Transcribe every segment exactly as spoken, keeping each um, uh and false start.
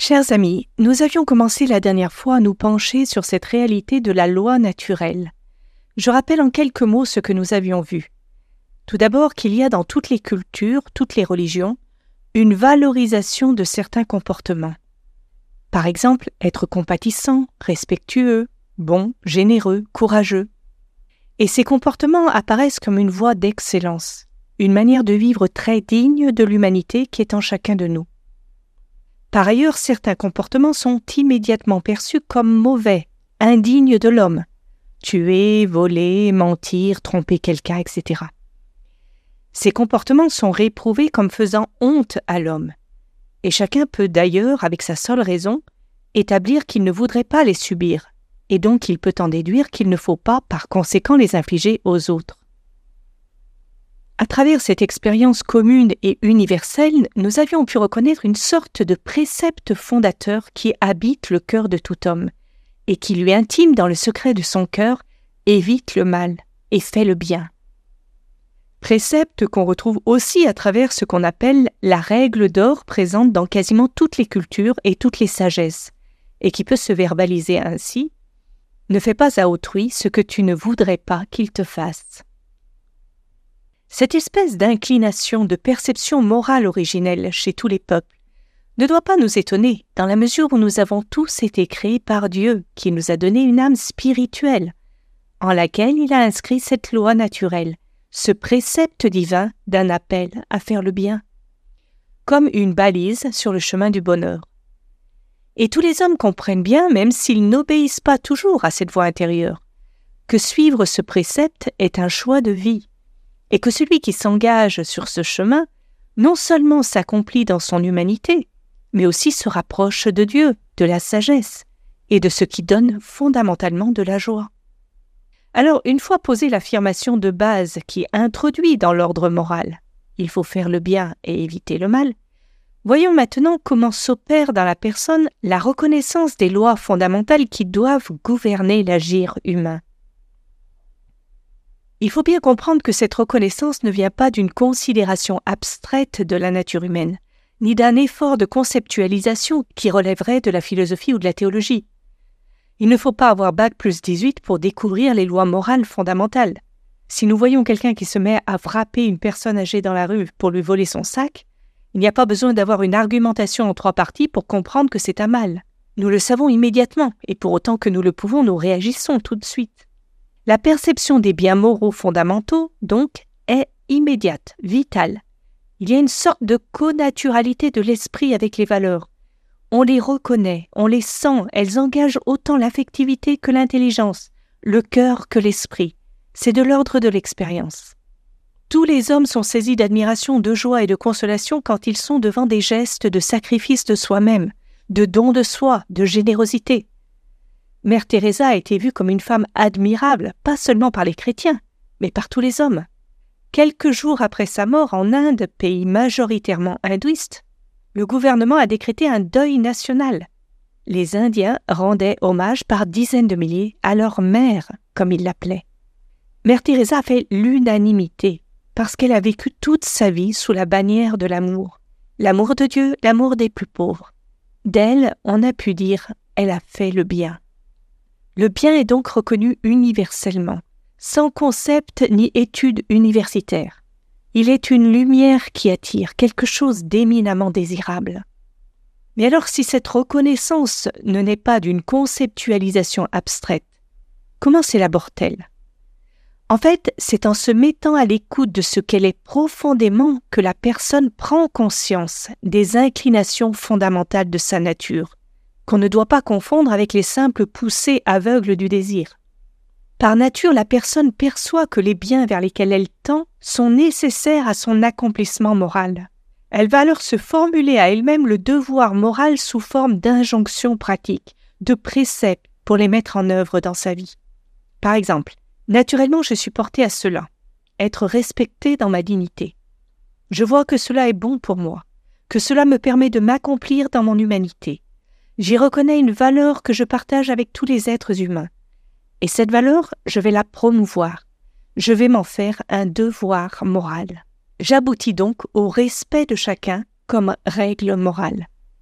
Chers amis, nous avions commencé la dernière fois à nous pencher sur cette réalité de la loi naturelle. Je rappelle en quelques mots ce que nous avions vu. Tout d'abord qu'il y a dans toutes les cultures, toutes les religions, une valorisation de certains comportements. Par exemple, être compatissant, respectueux, bon, généreux, courageux. Et ces comportements apparaissent comme une voie d'excellence, une manière de vivre très digne de l'humanité qui est en chacun de nous. Par ailleurs, certains comportements sont immédiatement perçus comme mauvais, indignes de l'homme. Tuer, voler, mentir, tromper quelqu'un, et cetera. Ces comportements sont réprouvés comme faisant honte à l'homme. Et chacun peut d'ailleurs, avec sa seule raison, établir qu'il ne voudrait pas les subir, et donc il peut en déduire qu'il ne faut pas, par conséquent, les infliger aux autres. À travers cette expérience commune et universelle, nous avions pu reconnaître une sorte de précepte fondateur qui habite le cœur de tout homme, et qui lui intime dans le secret de son cœur « évite le mal et fais le bien ». Précepte qu'on retrouve aussi à travers ce qu'on appelle la règle d'or présente dans quasiment toutes les cultures et toutes les sagesses, et qui peut se verbaliser ainsi « Ne fais pas à autrui ce que tu ne voudrais pas qu'il te fasse ». Cette espèce d'inclination de perception morale originelle chez tous les peuples ne doit pas nous étonner dans la mesure où nous avons tous été créés par Dieu qui nous a donné une âme spirituelle en laquelle il a inscrit cette loi naturelle, ce précepte divin d'un appel à faire le bien, comme une balise sur le chemin du bonheur. Et tous les hommes comprennent bien, même s'ils n'obéissent pas toujours à cette voix intérieure, que suivre ce précepte est un choix de vie, et que celui qui s'engage sur ce chemin non seulement s'accomplit dans son humanité, mais aussi se rapproche de Dieu, de la sagesse, et de ce qui donne fondamentalement de la joie. Alors, une fois posée l'affirmation de base qui introduit dans l'ordre moral « il faut faire le bien et éviter le mal », voyons maintenant comment s'opère dans la personne la reconnaissance des lois fondamentales qui doivent gouverner l'agir humain. Il faut bien comprendre que cette reconnaissance ne vient pas d'une considération abstraite de la nature humaine, ni d'un effort de conceptualisation qui relèverait de la philosophie ou de la théologie. Il ne faut pas avoir bac plus dix-huit pour découvrir les lois morales fondamentales. Si nous voyons quelqu'un qui se met à frapper une personne âgée dans la rue pour lui voler son sac, il n'y a pas besoin d'avoir une argumentation en trois parties pour comprendre que c'est un mal. Nous le savons immédiatement, et pour autant que nous le pouvons, nous réagissons tout de suite. La perception des biens moraux fondamentaux, donc, est immédiate, vitale. Il y a une sorte de connaturalité de l'esprit avec les valeurs. On les reconnaît, on les sent, elles engagent autant l'affectivité que l'intelligence, le cœur que l'esprit. C'est de l'ordre de l'expérience. Tous les hommes sont saisis d'admiration, de joie et de consolation quand ils sont devant des gestes de sacrifice de soi-même, de don de soi, de générosité. Mère Teresa a été vue comme une femme admirable, pas seulement par les chrétiens, mais par tous les hommes. Quelques jours après sa mort en Inde, pays majoritairement hindouiste, le gouvernement a décrété un deuil national. Les Indiens rendaient hommage par dizaines de milliers à leur mère, comme ils l'appelaient. Mère Teresa a fait l'unanimité, parce qu'elle a vécu toute sa vie sous la bannière de l'amour. L'amour de Dieu, l'amour des plus pauvres. D'elle, on a pu dire « elle a fait le bien ». Le bien est donc reconnu universellement, sans concept ni étude universitaire. Il est une lumière qui attire, quelque chose d'éminemment désirable. Mais alors si cette reconnaissance ne naît pas d'une conceptualisation abstraite, comment s'élabore-t-elle ? En fait, c'est en se mettant à l'écoute de ce qu'elle est profondément que la personne prend conscience des inclinations fondamentales de sa nature, qu'on ne doit pas confondre avec les simples poussées aveugles du désir. Par nature, la personne perçoit que les biens vers lesquels elle tend sont nécessaires à son accomplissement moral. Elle va alors se formuler à elle-même le devoir moral sous forme d'injonctions pratiques, de préceptes pour les mettre en œuvre dans sa vie. Par exemple, naturellement, je suis portée à cela, être respectée dans ma dignité. Je vois que cela est bon pour moi, que cela me permet de m'accomplir dans mon humanité. J'y reconnais une valeur que je partage avec tous les êtres humains. Et cette valeur, je vais la promouvoir. Je vais m'en faire un devoir moral. J'aboutis donc au respect de chacun comme règle morale.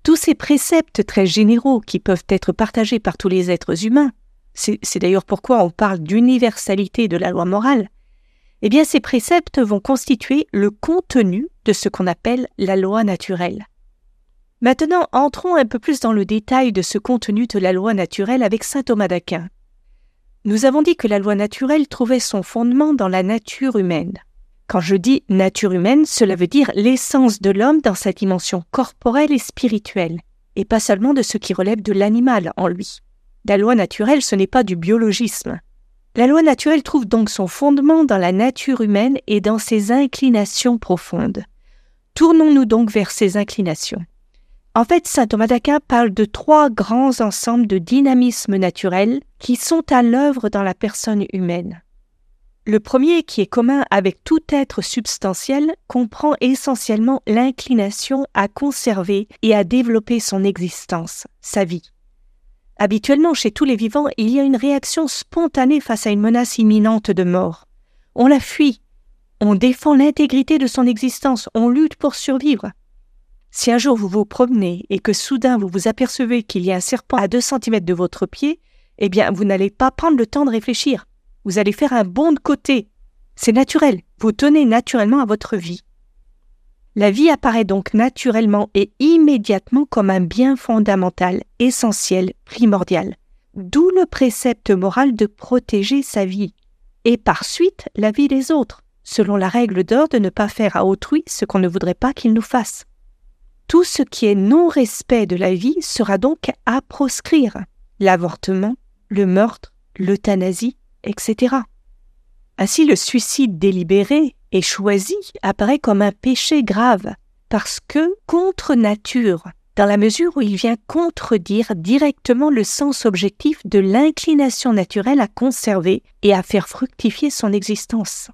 Tous ces préceptes très généraux qui peuvent être partagés par tous les êtres humains, c'est, c'est d'ailleurs pourquoi on parle d'universalité de la loi morale, eh bien ces préceptes vont constituer le contenu de ce qu'on appelle la loi naturelle. Maintenant, entrons un peu plus dans le détail de ce contenu de la loi naturelle avec saint Thomas d'Aquin. Nous avons dit que la loi naturelle trouvait son fondement dans la nature humaine. Quand je dis nature humaine, cela veut dire l'essence de l'homme dans sa dimension corporelle et spirituelle, et pas seulement de ce qui relève de l'animal en lui. La loi naturelle, ce n'est pas du biologisme. La loi naturelle trouve donc son fondement dans la nature humaine et dans ses inclinations profondes. Tournons-nous donc vers ces inclinations. En fait, saint Thomas d'Aquin parle de trois grands ensembles de dynamisme naturel qui sont à l'œuvre dans la personne humaine. Le premier, qui est commun avec tout être substantiel, comprend essentiellement l'inclination à conserver et à développer son existence, sa vie. Habituellement, chez tous les vivants, il y a une réaction spontanée face à une menace imminente de mort. On la fuit, on défend l'intégrité de son existence, on lutte pour survivre. Si un jour vous vous promenez et que soudain vous vous apercevez qu'il y a un serpent à deux centimètres de votre pied, eh bien vous n'allez pas prendre le temps de réfléchir. Vous allez faire un bond de côté. C'est naturel, vous tenez naturellement à votre vie. La vie apparaît donc naturellement et immédiatement comme un bien fondamental, essentiel, primordial. D'où le précepte moral de protéger sa vie, et par suite la vie des autres, selon la règle d'or de ne pas faire à autrui ce qu'on ne voudrait pas qu'il nous fasse. Tout ce qui est non-respect de la vie sera donc à proscrire. L'avortement, le meurtre, l'euthanasie, et cetera. Ainsi, le suicide délibéré et choisi apparaît comme un péché grave, parce que contre nature, dans la mesure où il vient contredire directement le sens objectif de l'inclination naturelle à conserver et à faire fructifier son existence.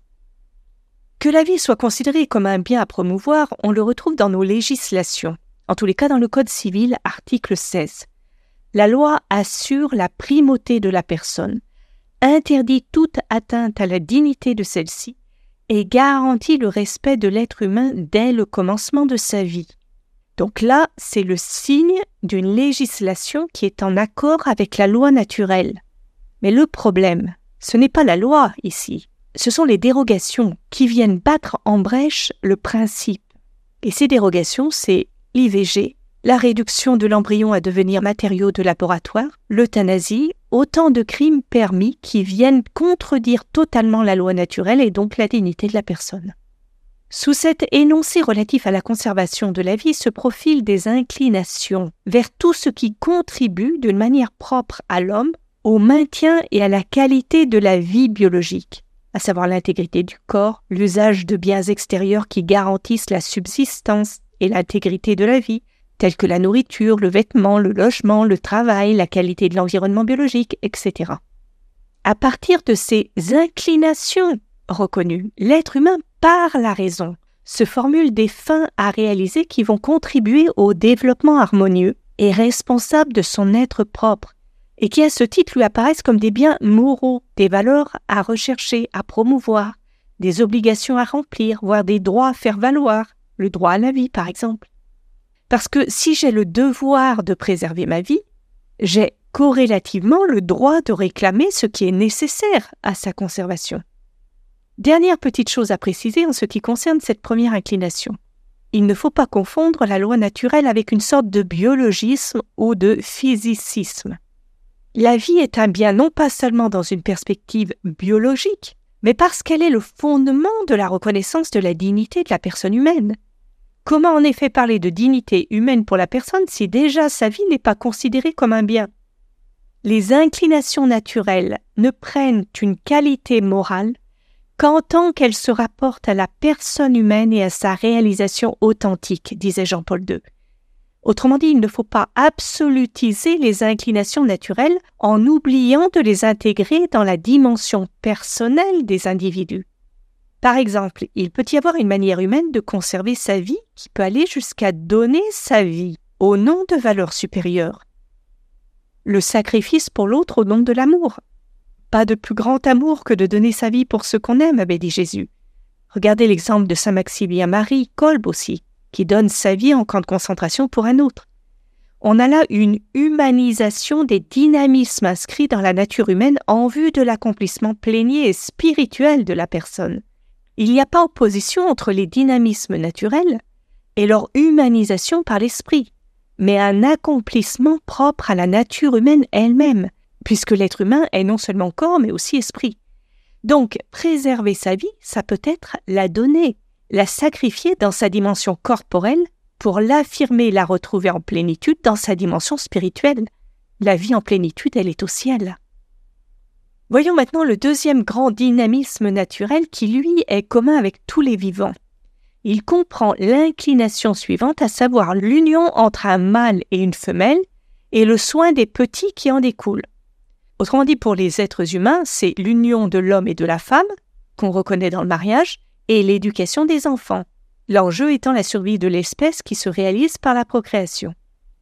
Que la vie soit considérée comme un bien à promouvoir, on le retrouve dans nos législations, en tous les cas dans le Code civil, article seize. La loi assure la primauté de la personne, interdit toute atteinte à la dignité de celle-ci et garantit le respect de l'être humain dès le commencement de sa vie. Donc là, c'est le signe d'une législation qui est en accord avec la loi naturelle. Mais le problème, ce n'est pas la loi ici, ce sont les dérogations qui viennent battre en brèche le principe. Et ces dérogations, c'est l'I V G, la réduction de l'embryon à devenir matériau de laboratoire, l'euthanasie, autant de crimes permis qui viennent contredire totalement la loi naturelle et donc la dignité de la personne. Sous cet énoncé relatif à la conservation de la vie se profilent des inclinations vers tout ce qui contribue d'une manière propre à l'homme au maintien et à la qualité de la vie biologique, à savoir l'intégrité du corps, l'usage de biens extérieurs qui garantissent la subsistance et l'intégrité de la vie, tels que la nourriture, le vêtement, le logement, le travail, la qualité de l'environnement biologique, et cetera. À partir de ces inclinations reconnues, l'être humain, par la raison, se formule des fins à réaliser qui vont contribuer au développement harmonieux et responsable de son être propre, et qui à ce titre lui apparaissent comme des biens moraux, des valeurs à rechercher, à promouvoir, des obligations à remplir, voire des droits à faire valoir, le droit à la vie par exemple. Parce que si j'ai le devoir de préserver ma vie, j'ai corrélativement le droit de réclamer ce qui est nécessaire à sa conservation. Dernière petite chose à préciser en ce qui concerne cette première inclination. Il ne faut pas confondre la loi naturelle avec une sorte de biologisme ou de physicisme. La vie est un bien non pas seulement dans une perspective biologique, mais parce qu'elle est le fondement de la reconnaissance de la dignité de la personne humaine. Comment en effet parler de dignité humaine pour la personne si déjà sa vie n'est pas considérée comme un bien? Les inclinations naturelles ne prennent une qualité morale qu'en tant qu'elles se rapportent à la personne humaine et à sa réalisation authentique, disait Jean-Paul deux. Autrement dit, il ne faut pas absolutiser les inclinations naturelles en oubliant de les intégrer dans la dimension personnelle des individus. Par exemple, il peut y avoir une manière humaine de conserver sa vie qui peut aller jusqu'à donner sa vie au nom de valeurs supérieures. Le sacrifice pour l'autre au nom de l'amour. Pas de plus grand amour que de donner sa vie pour ce qu'on aime, avait dit Jésus. Regardez l'exemple de saint Maximilien Marie Kolbe aussi, qui donne sa vie en camp de concentration pour un autre. On a là une humanisation des dynamismes inscrits dans la nature humaine en vue de l'accomplissement plénier et spirituel de la personne. Il n'y a pas opposition entre les dynamismes naturels et leur humanisation par l'esprit, mais un accomplissement propre à la nature humaine elle-même, puisque l'être humain est non seulement corps, mais aussi esprit. Donc, préserver sa vie, ça peut être la donner, la sacrifier dans sa dimension corporelle pour l'affirmer et la retrouver en plénitude dans sa dimension spirituelle. La vie en plénitude, elle est au ciel. Voyons maintenant le deuxième grand dynamisme naturel qui, lui, est commun avec tous les vivants. Il comprend l'inclination suivante, à savoir l'union entre un mâle et une femelle et le soin des petits qui en découle. Autrement dit, pour les êtres humains, c'est l'union de l'homme et de la femme, qu'on reconnaît dans le mariage, et l'éducation des enfants, l'enjeu étant la survie de l'espèce qui se réalise par la procréation.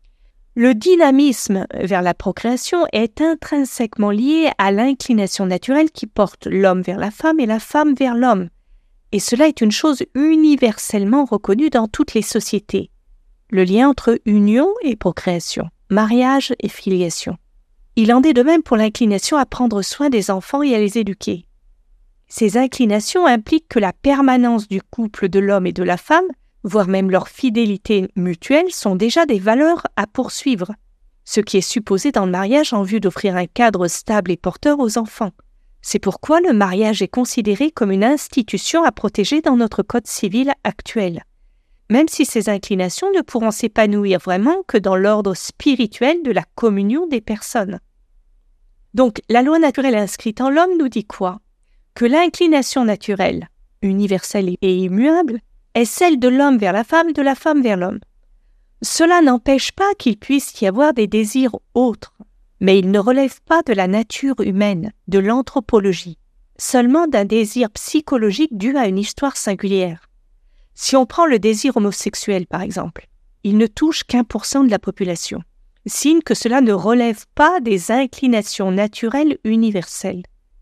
Le dynamisme vers la procréation est intrinsèquement lié à l'inclination naturelle qui porte l'homme vers la femme et la femme vers l'homme. Et cela est une chose universellement reconnue dans toutes les sociétés. Le lien entre union et procréation, mariage et filiation. Il en est de même pour l'inclination à prendre soin des enfants et à les éduquer. Ces inclinations impliquent que la permanence du couple de l'homme et de la femme, voire même leur fidélité mutuelle, sont déjà des valeurs à poursuivre, ce qui est supposé dans le mariage en vue d'offrir un cadre stable et porteur aux enfants. C'est pourquoi le mariage est considéré comme une institution à protéger dans notre code civil actuel, même si ces inclinations ne pourront s'épanouir vraiment que dans l'ordre spirituel de la communion des personnes. Donc, la loi naturelle inscrite en l'homme nous dit quoi? Que l'inclination naturelle, universelle et immuable, est celle de l'homme vers la femme, de la femme vers l'homme. Cela n'empêche pas qu'il puisse y avoir des désirs autres, mais ils ne relèvent pas de la nature humaine, de l'anthropologie, seulement d'un désir psychologique dû à une histoire singulière. Si on prend le désir homosexuel, par exemple, il ne touche qu'un pour cent de la population, signe que cela ne relève pas des inclinations naturelles universelles.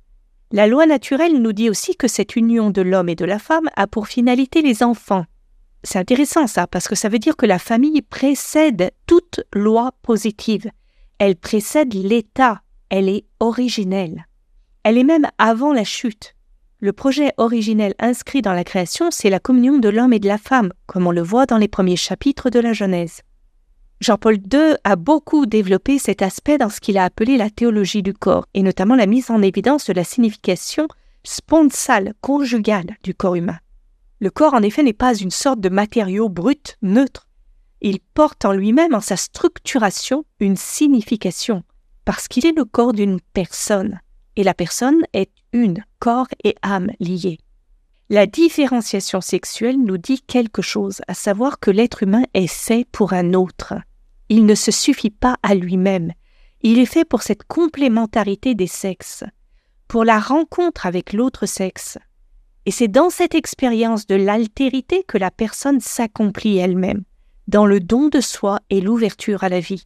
La loi naturelle nous dit aussi que cette union de l'homme et de la femme a pour finalité les enfants. C'est intéressant ça, parce que ça veut dire que la famille précède toute loi positive. Elle précède l'état, elle est originelle. Elle est même avant la chute. Le projet originel inscrit dans la création, c'est la communion de l'homme et de la femme, comme on le voit dans les premiers chapitres de la Genèse. Jean-Paul deux a beaucoup développé cet aspect dans ce qu'il a appelé la théologie du corps, et notamment la mise en évidence de la signification sponsale, conjugale du corps humain. Le corps, en effet, n'est pas une sorte de matériau brut, neutre. Il porte en lui-même, en sa structuration, une signification, parce qu'il est le corps d'une personne, et la personne est une, corps et âme liés. La différenciation sexuelle nous dit quelque chose, à savoir que l'être humain est fait pour un autre. Il ne se suffit pas à lui-même. Il est fait pour cette complémentarité des sexes, pour la rencontre avec l'autre sexe. Et c'est dans cette expérience de l'altérité que la personne s'accomplit elle-même, dans le don de soi et l'ouverture à la vie.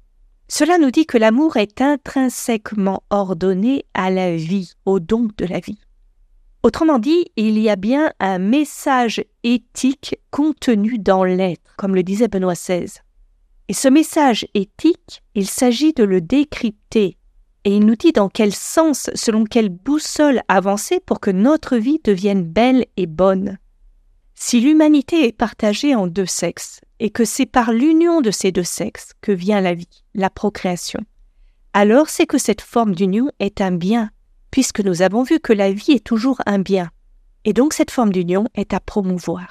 Cela nous dit que l'amour est intrinsèquement ordonné à la vie, au don de la vie. Autrement dit, il y a bien un message éthique contenu dans l'être, comme le disait Benoît seize. Et ce message éthique, il s'agit de le décrypter, et il nous dit dans quel sens, selon quelle boussole avancer pour que notre vie devienne belle et bonne. Si l'humanité est partagée en deux sexes, et que c'est par l'union de ces deux sexes que vient la vie, la procréation, alors c'est que cette forme d'union est un bien, puisque nous avons vu que la vie est toujours un bien, et donc cette forme d'union est à promouvoir.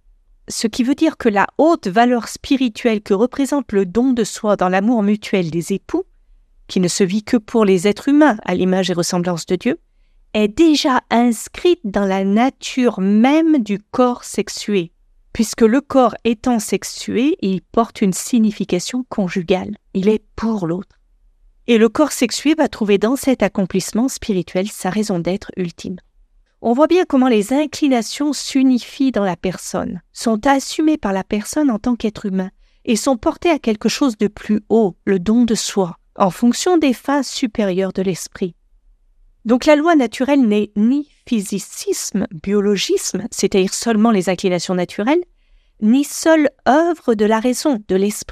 Ce qui veut dire que la haute valeur spirituelle que représente le don de soi dans l'amour mutuel des époux, qui ne se vit que pour les êtres humains à l'image et ressemblance de Dieu, est déjà inscrite dans la nature même du corps sexué, puisque le corps étant sexué, il porte une signification conjugale, il est pour l'autre. Et le corps sexué va trouver dans cet accomplissement spirituel sa raison d'être ultime. On voit bien comment les inclinations s'unifient dans la personne, sont assumées par la personne en tant qu'être humain, et sont portées à quelque chose de plus haut, le don de soi, en fonction des phases supérieures de l'esprit. Donc la loi naturelle n'est ni physicisme, biologisme, c'est-à-dire seulement les inclinations naturelles, ni seule œuvre de la raison, de l'esprit.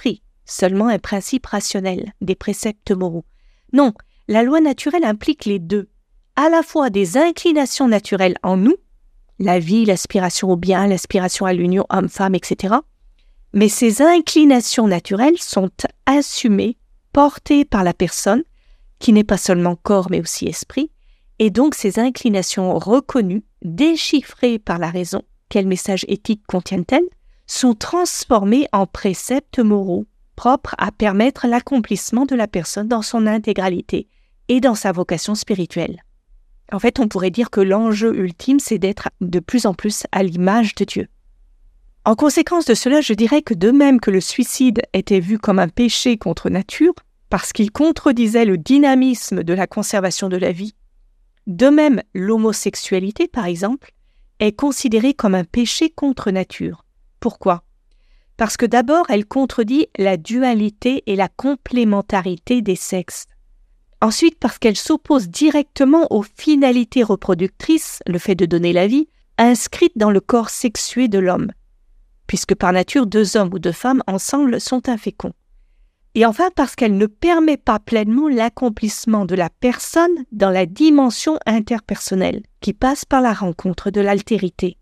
seulement un principe rationnel, des préceptes moraux. Non, la loi naturelle implique les deux, à la fois des inclinations naturelles en nous, la vie, l'aspiration au bien, l'aspiration à l'union homme-femme, et cetera. Mais ces inclinations naturelles sont assumées, portées par la personne, qui n'est pas seulement corps mais aussi esprit, et donc ces inclinations reconnues, déchiffrées par la raison, quel message éthique contiennent-elles, sont transformées en préceptes moraux, propres à permettre l'accomplissement de la personne dans son intégralité et dans sa vocation spirituelle. En fait, on pourrait dire que l'enjeu ultime, c'est d'être de plus en plus à l'image de Dieu. En conséquence de cela, je dirais que de même que le suicide était vu comme un péché contre nature, parce qu'il contredisait le dynamisme de la conservation de la vie, de même l'homosexualité, par exemple, est considérée comme un péché contre nature. Pourquoi ? Parce que d'abord, elle contredit la dualité et la complémentarité des sexes. Ensuite, parce qu'elle s'oppose directement aux finalités reproductrices, le fait de donner la vie, inscrites dans le corps sexué de l'homme, puisque par nature, deux hommes ou deux femmes ensemble sont inféconds. Et enfin, parce qu'elle ne permet pas pleinement l'accomplissement de la personne dans la dimension interpersonnelle, qui passe par la rencontre de l'altérité.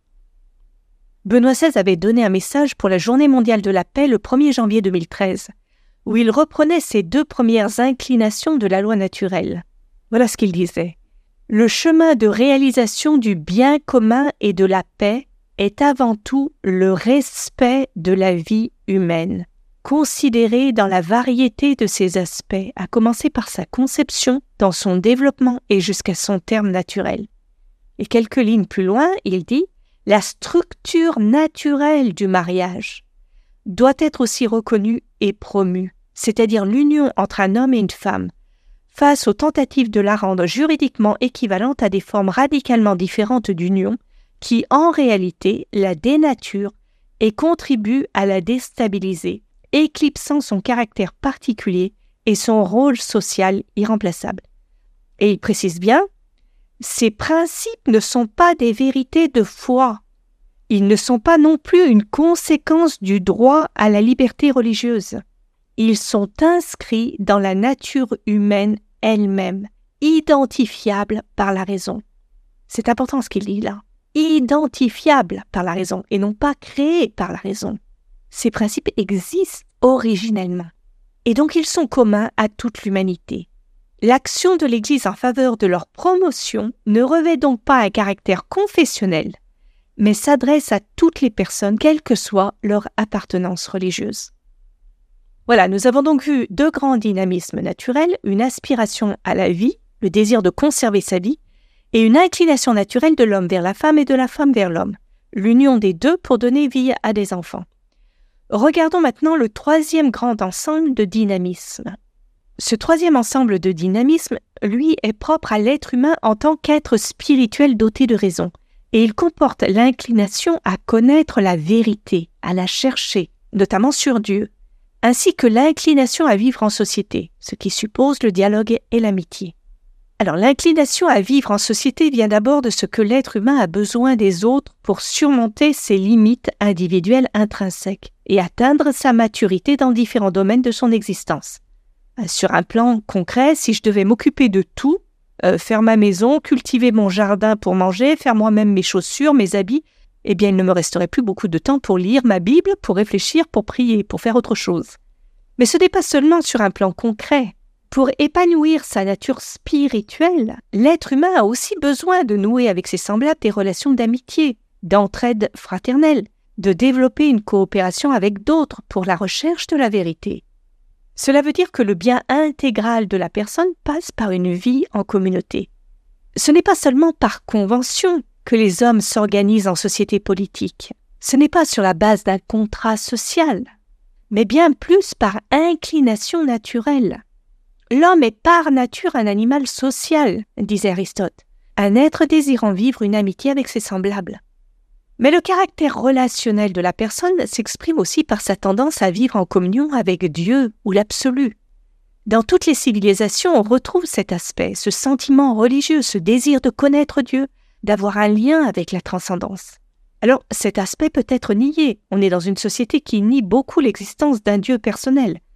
Benoît seize avait donné un message pour la Journée mondiale de la paix le premier janvier deux mille treize, où il reprenait ses deux premières inclinations de la loi naturelle. Voilà ce qu'il disait. « Le chemin de réalisation du bien commun et de la paix est avant tout le respect de la vie humaine, considéré dans la variété de ses aspects, à commencer par sa conception, dans son développement et jusqu'à son terme naturel. » Et quelques lignes plus loin, il dit « La structure naturelle du mariage doit être aussi reconnue et promue, c'est-à-dire l'union entre un homme et une femme, face aux tentatives de la rendre juridiquement équivalente à des formes radicalement différentes d'union qui, en réalité, la dénaturent et contribuent à la déstabiliser, éclipsant son caractère particulier et son rôle social irremplaçable. » Et il précise bien, « Ces principes ne sont pas des vérités de foi. Ils ne sont pas non plus une conséquence du droit à la liberté religieuse. Ils sont inscrits dans la nature humaine elle-même, identifiables par la raison. » C'est important ce qu'il dit là. Identifiables par la raison et non pas créés par la raison. Ces principes existent originellement. Et donc ils sont communs à toute l'humanité. L'action de l'Église en faveur de leur promotion ne revêt donc pas un caractère confessionnel, mais s'adresse à toutes les personnes, quelle que soit leur appartenance religieuse. Voilà, nous avons donc vu deux grands dynamismes naturels, une aspiration à la vie, le désir de conserver sa vie, et une inclination naturelle de l'homme vers la femme et de la femme vers l'homme, l'union des deux pour donner vie à des enfants. Regardons maintenant le troisième grand ensemble de dynamisme. Ce troisième ensemble de dynamisme, lui, est propre à l'être humain en tant qu'être spirituel doté de raison, et il comporte l'inclination à connaître la vérité, à la chercher, notamment sur Dieu, ainsi que l'inclination à vivre en société, ce qui suppose le dialogue et l'amitié. Alors, l'inclination à vivre en société vient d'abord de ce que l'être humain a besoin des autres pour surmonter ses limites individuelles intrinsèques et atteindre sa maturité dans différents domaines de son existence. Sur un plan concret, si je devais m'occuper de tout, euh, faire ma maison, cultiver mon jardin pour manger, faire moi-même mes chaussures, mes habits, eh bien, il ne me resterait plus beaucoup de temps pour lire ma Bible, pour réfléchir, pour prier, pour faire autre chose. Mais ce n'est pas seulement sur un plan concret. Pour épanouir sa nature spirituelle, l'être humain a aussi besoin de nouer avec ses semblables des relations d'amitié, d'entraide fraternelle, de développer une coopération avec d'autres pour la recherche de la vérité. Cela veut dire que le bien intégral de la personne passe par une vie en communauté. Ce n'est pas seulement par convention que les hommes s'organisent en société politique. Ce n'est pas sur la base d'un contrat social, mais bien plus par inclination naturelle. L'homme est par nature un animal social, disait Aristote, un être désirant vivre une amitié avec ses semblables. Mais le caractère relationnel de la personne s'exprime aussi par sa tendance à vivre en communion avec Dieu ou l'absolu. Dans toutes les civilisations, on retrouve cet aspect, ce sentiment religieux, ce désir de connaître Dieu, d'avoir un lien avec la transcendance. Alors, cet aspect peut être nié. On est dans une société qui nie beaucoup l'existence d'un Dieu personnel.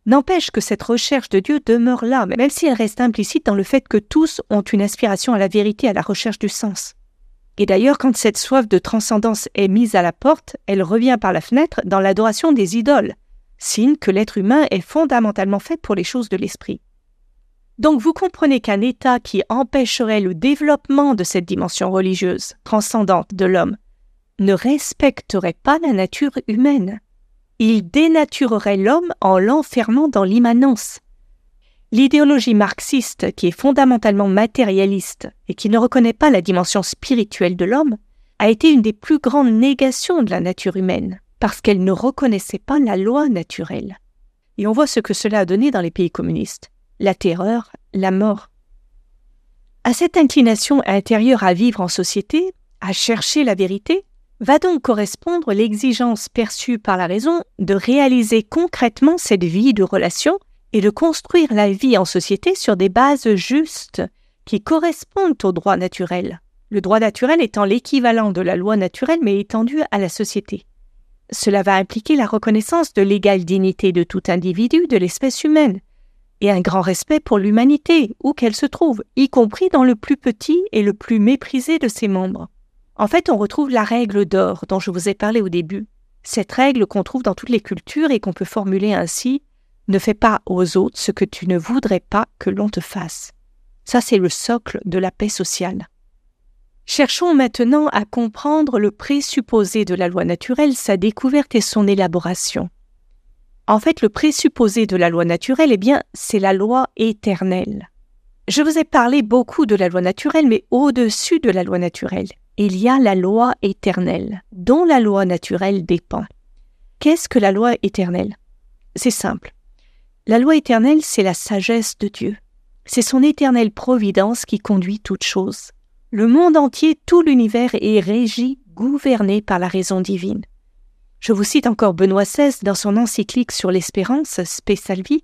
N'empêche que cette recherche de Dieu demeure là, même si elle reste implicite dans le fait que tous ont une aspiration à la vérité, à la recherche du sens. Et d'ailleurs, quand cette soif de transcendance est mise à la porte, elle revient par la fenêtre dans l'adoration des idoles, signe que l'être humain est fondamentalement fait pour les choses de l'esprit. Donc vous comprenez qu'un état qui empêcherait le développement de cette dimension religieuse, transcendante de l'homme, ne respecterait pas la nature humaine. Il dénaturerait l'homme en l'enfermant dans l'immanence. L'idéologie marxiste, qui est fondamentalement matérialiste et qui ne reconnaît pas la dimension spirituelle de l'homme, a été une des plus grandes négations de la nature humaine, parce qu'elle ne reconnaissait pas la loi naturelle. Et on voit ce que cela a donné dans les pays communistes. La terreur, la mort. À cette inclination intérieure à vivre en société, à chercher la vérité, va donc correspondre l'exigence perçue par la raison de réaliser concrètement cette vie de relation et de construire la vie en société sur des bases justes qui correspondent au droit naturel. Le droit naturel étant l'équivalent de la loi naturelle mais étendu à la société. Cela va impliquer la reconnaissance de l'égale dignité de tout individu de l'espèce humaine et un grand respect pour l'humanité, où qu'elle se trouve, y compris dans le plus petit et le plus méprisé de ses membres. En fait, on retrouve la règle d'or dont je vous ai parlé au début. Cette règle qu'on trouve dans toutes les cultures et qu'on peut formuler ainsi « Ne fais pas aux autres ce que tu ne voudrais pas que l'on te fasse ». Ça, c'est le socle de la paix sociale. Cherchons maintenant à comprendre le présupposé de la loi naturelle, sa découverte et son élaboration. En fait, le présupposé de la loi naturelle, eh bien, c'est la loi éternelle. Je vous ai parlé beaucoup de la loi naturelle, mais au-dessus de la loi naturelle, il y a la loi éternelle, dont la loi naturelle dépend. Qu'est-ce que la loi éternelle? C'est simple. La loi éternelle, c'est la sagesse de Dieu. C'est son éternelle providence qui conduit toutes choses. Le monde entier, tout l'univers est régi, gouverné par la raison divine. Je vous cite encore Benoît seize dans son encyclique sur l'espérance, Spe Salvi.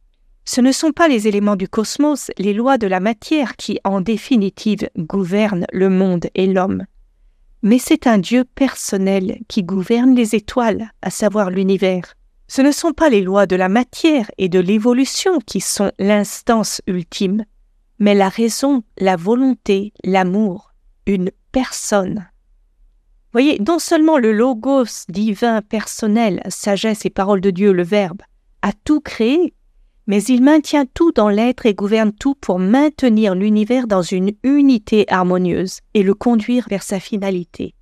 Ce ne sont pas les éléments du cosmos, les lois de la matière qui, en définitive, gouvernent le monde et l'homme. Mais c'est un Dieu personnel qui gouverne les étoiles, à savoir l'univers. Ce ne sont pas les lois de la matière et de l'évolution qui sont l'instance ultime, mais la raison, la volonté, l'amour, une personne. Voyez, non seulement le logos divin personnel, sagesse et parole de Dieu, le Verbe, a tout créé, mais il maintient tout dans l'être et gouverne tout pour maintenir l'univers dans une unité harmonieuse et le conduire vers sa finalité.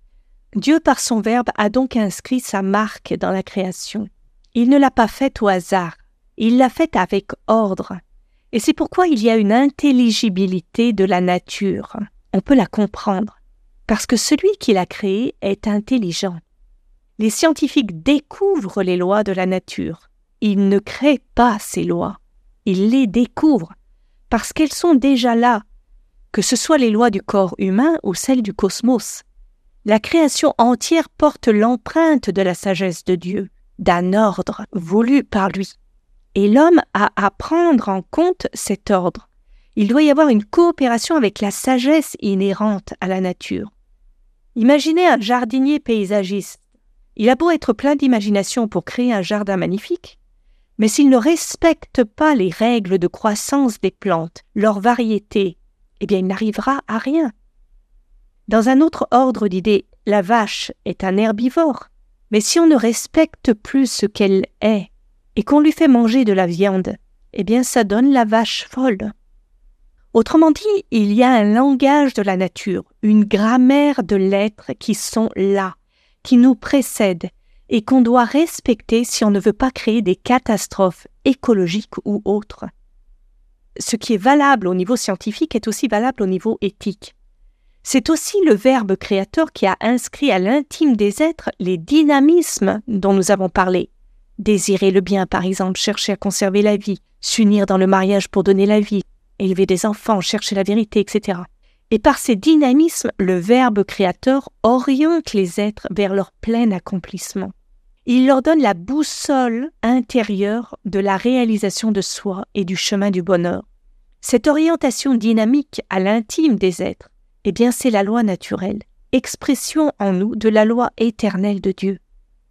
Dieu, par son Verbe, a donc inscrit sa marque dans la création. Il ne l'a pas faite au hasard, il l'a faite avec ordre. Et c'est pourquoi il y a une intelligibilité de la nature. On peut la comprendre, parce que celui qui l'a créée est intelligent. Les scientifiques découvrent les lois de la nature. Ils ne créent pas ces lois, ils les découvrent, parce qu'elles sont déjà là, que ce soit les lois du corps humain ou celles du cosmos. La création entière porte l'empreinte de la sagesse de Dieu, d'un ordre voulu par lui. Et l'homme a à prendre en compte cet ordre. Il doit y avoir une coopération avec la sagesse inhérente à la nature. Imaginez un jardinier paysagiste. Il a beau être plein d'imagination pour créer un jardin magnifique, mais s'il ne respecte pas les règles de croissance des plantes, leur variété, eh bien il n'arrivera à rien. Dans un autre ordre d'idées, la vache est un herbivore, mais si on ne respecte plus ce qu'elle est, et qu'on lui fait manger de la viande, eh bien ça donne la vache folle. Autrement dit, il y a un langage de la nature, une grammaire de l'être qui sont là, qui nous précèdent et qu'on doit respecter si on ne veut pas créer des catastrophes écologiques ou autres. Ce qui est valable au niveau scientifique est aussi valable au niveau éthique. C'est aussi le Verbe créateur qui a inscrit à l'intime des êtres les dynamismes dont nous avons parlé. Désirer le bien, par exemple, chercher à conserver la vie, s'unir dans le mariage pour donner la vie, élever des enfants, chercher la vérité, et cetera. Et par ces dynamismes, le Verbe créateur oriente les êtres vers leur plein accomplissement. Il leur donne la boussole intérieure de la réalisation de soi et du chemin du bonheur. Cette orientation dynamique à l'intime des êtres, eh bien c'est la loi naturelle, expression en nous de la loi éternelle de Dieu.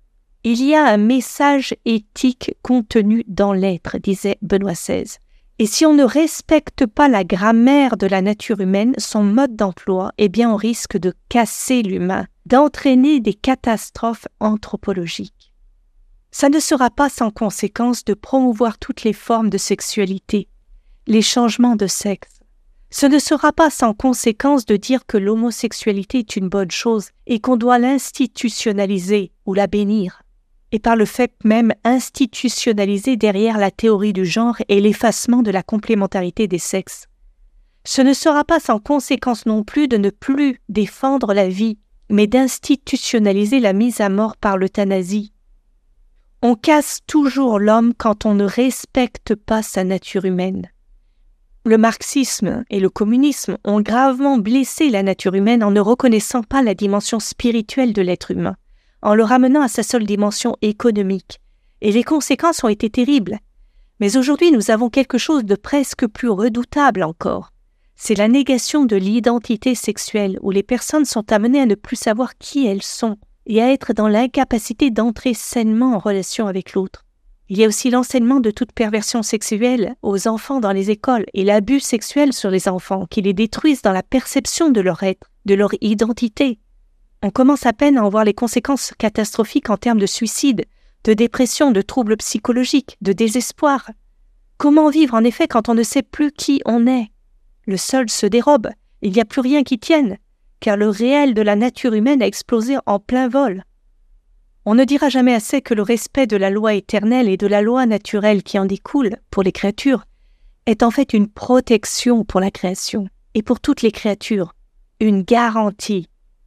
Il y a un message éthique contenu dans l'être, disait Benoît seize. Et si on ne respecte pas la grammaire de la nature humaine, son mode d'emploi, eh bien on risque de casser l'humain, d'entraîner des catastrophes anthropologiques. Ça ne sera pas sans conséquence de promouvoir toutes les formes de sexualité, les changements de sexe. Ce ne sera pas sans conséquence de dire que l'homosexualité est une bonne chose et qu'on doit l'institutionnaliser ou la bénir. Et par le fait même institutionnaliser derrière la théorie du genre et l'effacement de la complémentarité des sexes. Ce ne sera pas sans conséquence non plus de ne plus défendre la vie, mais d'institutionnaliser la mise à mort par l'euthanasie. On casse toujours l'homme quand on ne respecte pas sa nature humaine. Le marxisme et le communisme ont gravement blessé la nature humaine en ne reconnaissant pas la dimension spirituelle de l'être humain, en le ramenant à sa seule dimension économique. Et les conséquences ont été terribles. Mais aujourd'hui, nous avons quelque chose de presque plus redoutable encore. C'est la négation de l'identité sexuelle, où les personnes sont amenées à ne plus savoir qui elles sont et à être dans l'incapacité d'entrer sainement en relation avec l'autre. Il y a aussi l'enseignement de toute perversion sexuelle aux enfants dans les écoles et l'abus sexuel sur les enfants qui les détruisent dans la perception de leur être, de leur identité. On commence à peine à en voir les conséquences catastrophiques en termes de suicide, de dépression, de troubles psychologiques, de désespoir. Comment vivre en effet quand on ne sait plus qui on est? Le sol se dérobe, il n'y a plus rien qui tienne, car le réel de la nature humaine a explosé en plein vol. On ne dira jamais assez que le respect de la loi éternelle et de la loi naturelle qui en découle pour les créatures est en fait une protection pour la création et pour toutes les créatures, une garantie.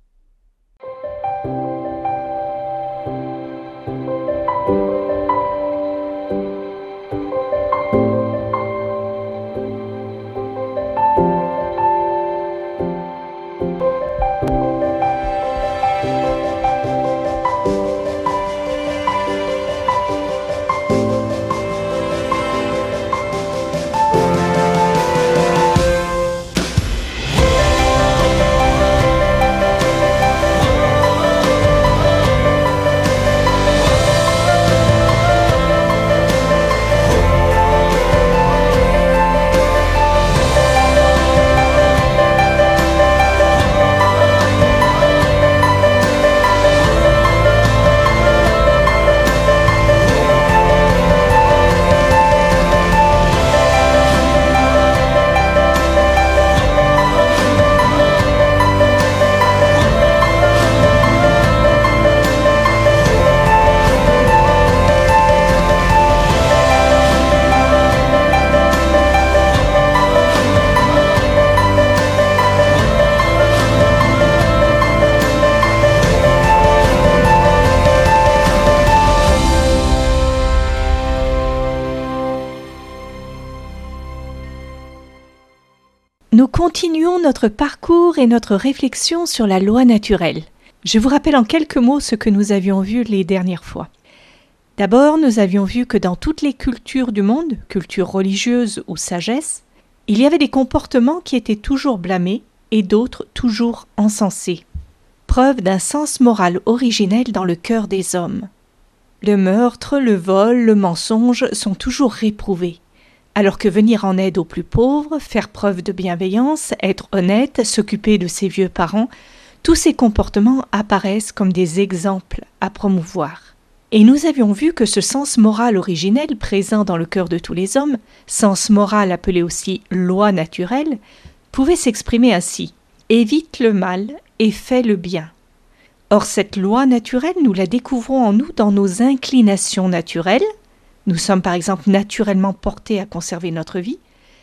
Nous continuons notre parcours et notre réflexion sur la loi naturelle. Je vous rappelle en quelques mots ce que nous avions vu les dernières fois. D'abord, nous avions vu que dans toutes les cultures du monde, culture religieuse ou sagesse, il y avait des comportements qui étaient toujours blâmés et d'autres toujours encensés. Preuve d'un sens moral originel dans le cœur des hommes. Le meurtre, le vol, le mensonge sont toujours réprouvés. Alors que venir en aide aux plus pauvres, faire preuve de bienveillance, être honnête, s'occuper de ses vieux parents, tous ces comportements apparaissent comme des exemples à promouvoir. Et nous avions vu que ce sens moral originel présent dans le cœur de tous les hommes, sens moral appelé aussi loi naturelle, pouvait s'exprimer ainsi « évite le mal et fais le bien ». Or cette loi naturelle, nous la découvrons en nous dans nos inclinations naturelles. Nous sommes par exemple naturellement portés à conserver notre vie,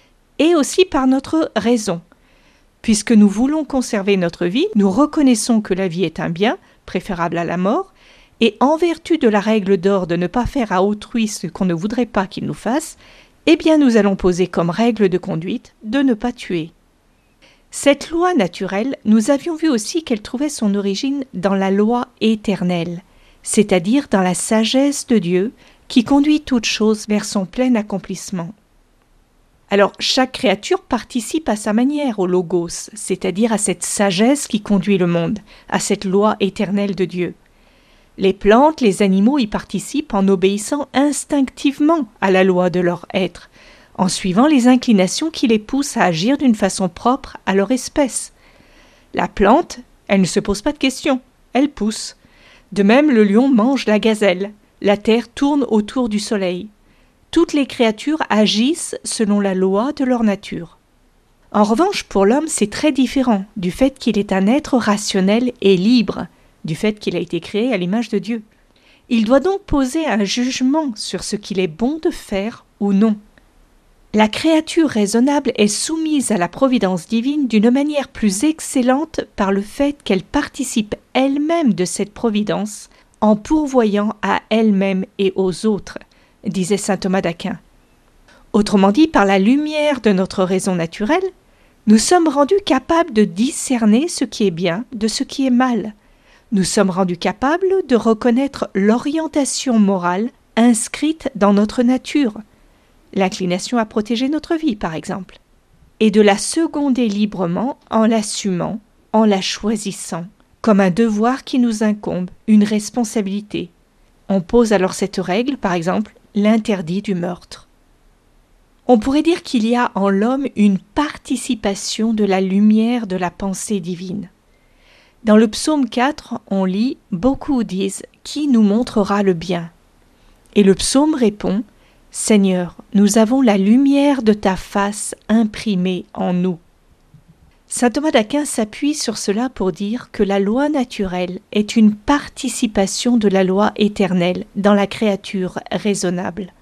et aussi par notre raison. Puisque nous voulons conserver notre vie, nous reconnaissons que la vie est un bien, préférable à la mort, et en vertu de la règle d'or de ne pas faire à autrui ce qu'on ne voudrait pas qu'il nous fasse, eh bien nous allons poser comme règle de conduite de ne pas tuer. Cette loi naturelle, nous avions vu aussi qu'elle trouvait son origine dans la loi éternelle, c'est-à-dire dans la sagesse de Dieu, qui conduit toute chose vers son plein accomplissement. Alors, chaque créature participe à sa manière au logos, c'est-à-dire à cette sagesse qui conduit le monde, à cette loi éternelle de Dieu. Les plantes, les animaux y participent en obéissant instinctivement à la loi de leur être, en suivant les inclinations qui les poussent à agir d'une façon propre à leur espèce. La plante, elle ne se pose pas de questions, elle pousse. De même, le lion mange la gazelle, la terre tourne autour du soleil. Toutes les créatures agissent selon la loi de leur nature. En revanche, pour l'homme, c'est très différent du fait qu'il est un être rationnel et libre, du fait qu'il a été créé à l'image de Dieu. Il doit donc poser un jugement sur ce qu'il est bon de faire ou non. La créature raisonnable est soumise à la providence divine d'une manière plus excellente par le fait qu'elle participe elle-même de cette providence en pourvoyant à elle-même et aux autres, disait saint Thomas d'Aquin. Autrement dit, par la lumière de notre raison naturelle, nous sommes rendus capables de discerner ce qui est bien de ce qui est mal. Nous sommes rendus capables de reconnaître l'orientation morale inscrite dans notre nature, l'inclination à protéger notre vie par exemple, et de la seconder librement en l'assumant, en la choisissant, comme un devoir qui nous incombe, une responsabilité. On pose alors cette règle, par exemple, l'interdit du meurtre. On pourrait dire qu'il y a en l'homme une participation de la lumière de la pensée divine. Dans le psaume quatre, on lit « Beaucoup disent « Qui nous montrera le bien ?» Et le psaume répond « Seigneur, nous avons la lumière de ta face imprimée en nous. » Saint Thomas d'Aquin s'appuie sur cela pour dire que la loi naturelle est une participation de la loi éternelle dans la créature raisonnable.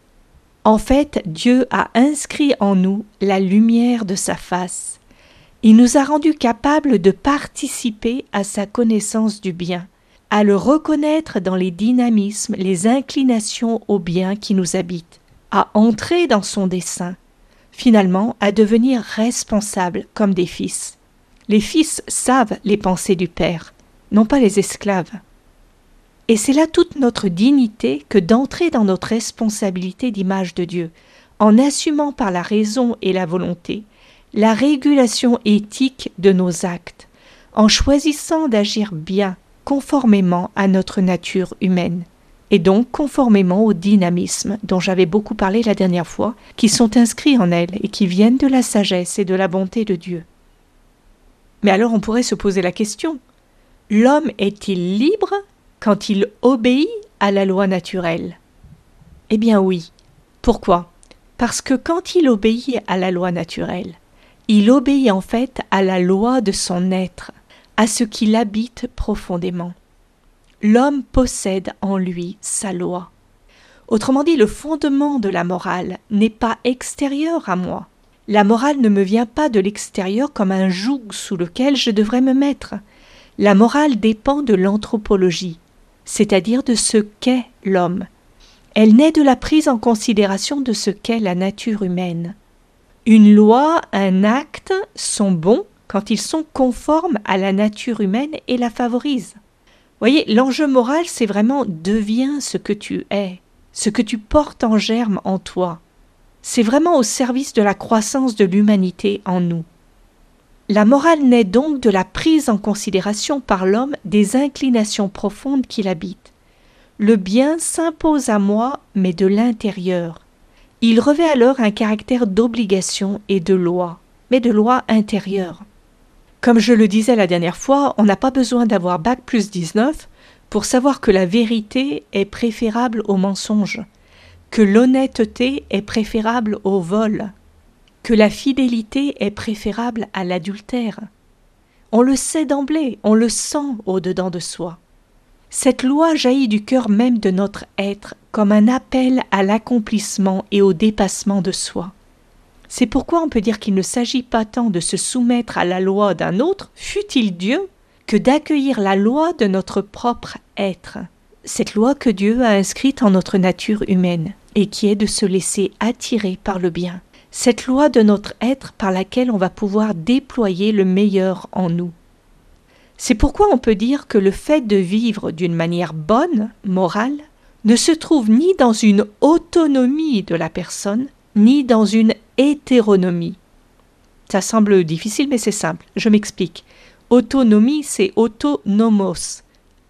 En fait, Dieu a inscrit en nous la lumière de sa face. Il nous a rendus capables de participer à sa connaissance du bien, à le reconnaître dans les dynamismes, les inclinations au bien qui nous habitent, à entrer dans son dessein, finalement à devenir responsables comme des fils. Les fils savent les pensées du Père, non pas les esclaves. Et c'est là toute notre dignité que d'entrer dans notre responsabilité d'image de Dieu, en assumant par la raison et la volonté la régulation éthique de nos actes, en choisissant d'agir bien, conformément à notre nature humaine, et donc conformément au dynamisme dont j'avais beaucoup parlé la dernière fois, qui sont inscrits en elle et qui viennent de la sagesse et de la bonté de Dieu. Mais alors on pourrait se poser la question, l'homme est-il libre quand il obéit à la loi naturelle? Eh bien oui. Pourquoi? Parce que quand il obéit à la loi naturelle, il obéit en fait à la loi de son être, à ce qui l'habite profondément. L'homme possède en lui sa loi. Autrement dit, le fondement de la morale n'est pas extérieur à moi. La morale ne me vient pas de l'extérieur comme un joug sous lequel je devrais me mettre. La morale dépend de l'anthropologie, c'est-à-dire de ce qu'est l'homme. Elle naît de la prise en considération de ce qu'est la nature humaine. Une loi, un acte sont bons quand ils sont conformes à la nature humaine et la favorisent. Voyez, l'enjeu moral, c'est vraiment « deviens ce que tu es », ce que tu portes en germe en toi. C'est vraiment au service de la croissance de l'humanité en nous. La morale naît donc de la prise en considération par l'homme des inclinations profondes qu'il habite. Le bien s'impose à moi, mais de l'intérieur. Il revêt alors un caractère d'obligation et de loi, mais de loi intérieure. Comme je le disais la dernière fois, on n'a pas besoin d'avoir bac plus dix-neuf pour savoir que la vérité est préférable au mensonge, que l'honnêteté est préférable au vol, que la fidélité est préférable à l'adultère. On le sait d'emblée, on le sent au-dedans de soi. Cette loi jaillit du cœur même de notre être comme un appel à l'accomplissement et au dépassement de soi. C'est pourquoi on peut dire qu'il ne s'agit pas tant de se soumettre à la loi d'un autre, fût-il Dieu, que d'accueillir la loi de notre propre être, cette loi que Dieu a inscrite en notre nature humaine et qui est de se laisser attirer par le bien, cette loi de notre être par laquelle on va pouvoir déployer le meilleur en nous. C'est pourquoi on peut dire que le fait de vivre d'une manière bonne, morale, ne se trouve ni dans une autonomie de la personne, ni dans une hétéronomie. Ça semble difficile, mais c'est simple. Je m'explique. Autonomie, c'est autonomos.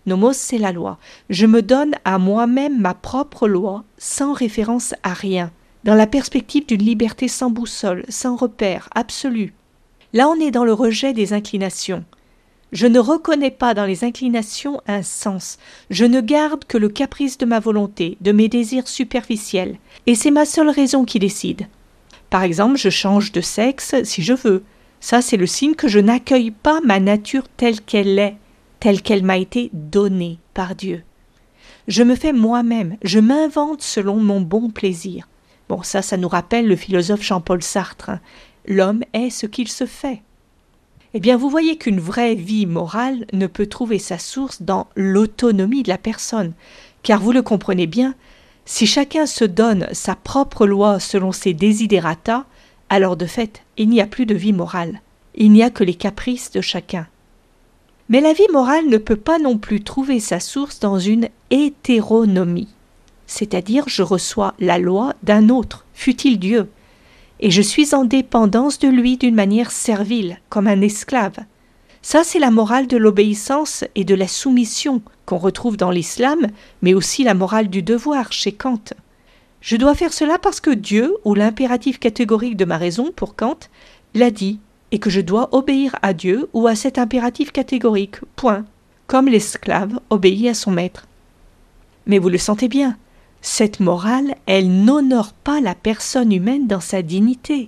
Nomos, c'est la loi. Je me donne à moi-même ma propre loi, sans référence à rien, dans la perspective d'une liberté sans boussole, sans repère, absolue. Là, on est dans le rejet des inclinations. Je ne reconnais pas dans les inclinations un sens. Je ne garde que le caprice de ma volonté, de mes désirs superficiels. Et c'est ma seule raison qui décide. Par exemple, je change de sexe si je veux. Ça, c'est le signe que je n'accueille pas ma nature telle qu'elle est, telle qu'elle m'a été donnée par Dieu. Je me fais moi-même, je m'invente selon mon bon plaisir. Bon, ça, ça nous rappelle le philosophe Jean-Paul Sartre. Hein. L'homme est ce qu'il se fait. Eh bien, vous voyez qu'une vraie vie morale ne peut trouver sa source dans l'autonomie de la personne, car vous le comprenez bien, si chacun se donne sa propre loi selon ses desiderata, alors de fait, il n'y a plus de vie morale, il n'y a que les caprices de chacun. Mais la vie morale ne peut pas non plus trouver sa source dans une hétéronomie, c'est-à-dire je reçois la loi d'un autre, fût-il Dieu, et je suis en dépendance de lui d'une manière servile, comme un esclave. Ça, c'est la morale de l'obéissance et de la soumission qu'on retrouve dans l'islam, mais aussi la morale du devoir chez Kant. Je dois faire cela parce que Dieu, ou l'impératif catégorique de ma raison pour Kant, l'a dit, et que je dois obéir à Dieu ou à cet impératif catégorique, point, comme l'esclave obéit à son maître. Mais vous le sentez bien, cette morale, elle n'honore pas la personne humaine dans sa dignité.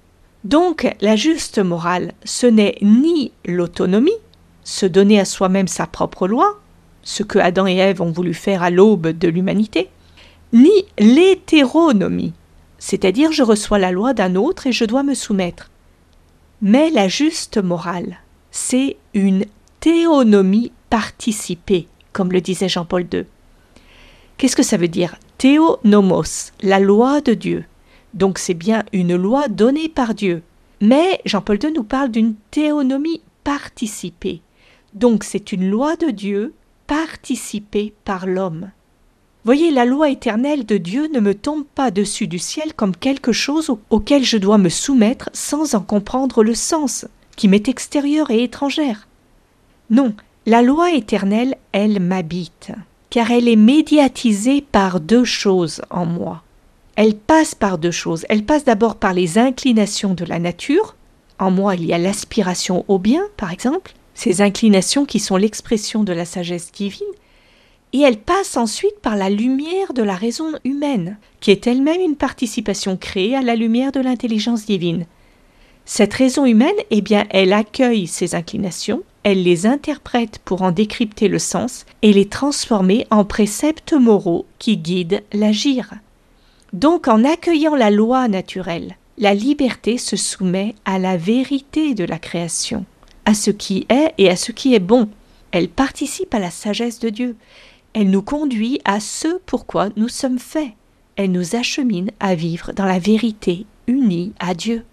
Donc, la juste morale, ce n'est ni l'autonomie, se donner à soi-même sa propre loi, ce que Adam et Ève ont voulu faire à l'aube de l'humanité, ni l'hétéronomie, c'est-à-dire je reçois la loi d'un autre et je dois me soumettre. Mais la juste morale, c'est une théonomie participée, comme le disait Jean-Paul deux. Qu'est-ce que ça veut dire? Théonomos, la loi de Dieu. Donc c'est bien une loi donnée par Dieu. Mais Jean-Paul deux nous parle d'une théonomie participée. Donc c'est une loi de Dieu participée par l'homme. Voyez, la loi éternelle de Dieu ne me tombe pas dessus du ciel comme quelque chose auquel je dois me soumettre sans en comprendre le sens, qui m'est extérieure et étrangère. Non, la loi éternelle, elle m'habite, car elle est médiatisée par deux choses en moi. Elle passe par deux choses. Elle passe d'abord par les inclinations de la nature. En moi, il y a l'aspiration au bien, par exemple, ces inclinations qui sont l'expression de la sagesse divine. Et elle passe ensuite par la lumière de la raison humaine, qui est elle-même une participation créée à la lumière de l'intelligence divine. Cette raison humaine, eh bien, elle accueille ces inclinations, elle les interprète pour en décrypter le sens et les transformer en préceptes moraux qui guident l'agir. Donc, en accueillant la loi naturelle, la liberté se soumet à la vérité de la création, à ce qui est et à ce qui est bon. Elle participe à la sagesse de Dieu. Elle nous conduit à ce pourquoi nous sommes faits. Elle nous achemine à vivre dans la vérité unie à Dieu.